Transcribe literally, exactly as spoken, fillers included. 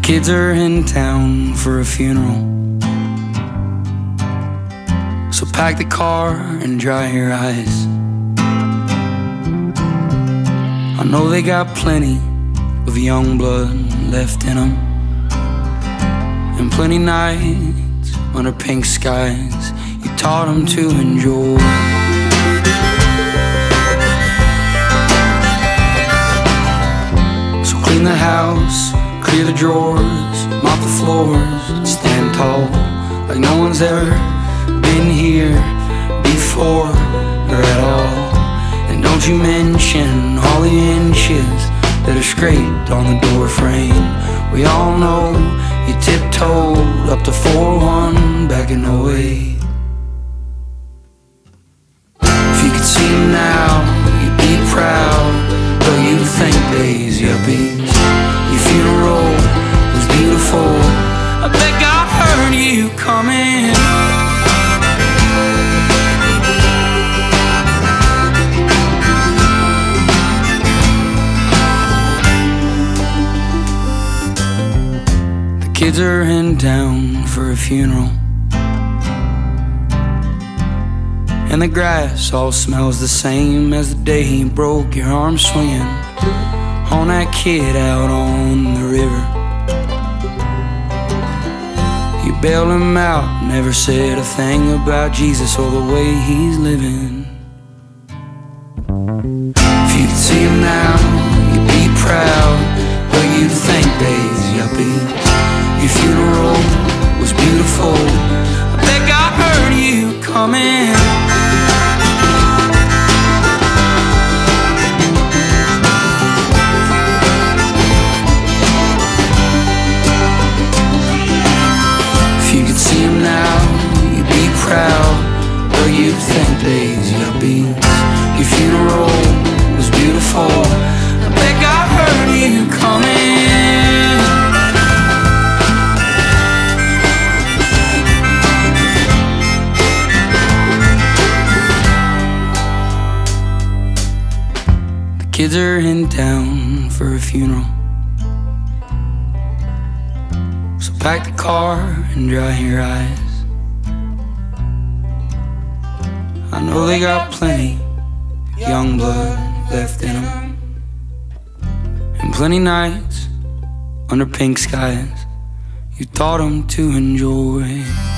Kids are in town for a funeral, so pack the car and dry your eyes. I know they got plenty of young blood left in them, and plenty nights under pink skies you taught them to enjoy. So clean the house, clear the drawers, mop the floors, stand tall like no one's ever been here before or at all. And don't you mention all the inches that are scraped on the door frame. We all know you tiptoed up to four one back in oh eight. If you could see him now, you'd be proud, but you'd think days yuppies. Your funeral was beautiful, I bet God heard you coming. Kids are in town for a funeral, and the grass all smells the same as the day he broke your arm swinging on that kid out on the river. You bailed him out, never said a thing about Jesus or the way he's living. If you could see him now, you'd be proud, but you'd think days yuppie. Your funeral was beautiful, I bet God heard you coming. If you could see him now, you'd be proud, but you'd think days yuppie. Your funeral was beautiful, I bet God heard you coming. Kids are in town for a funeral, so pack the car and dry your eyes. I know they got plenty young blood left in them, and plenty nights under pink skies you taught them to enjoy.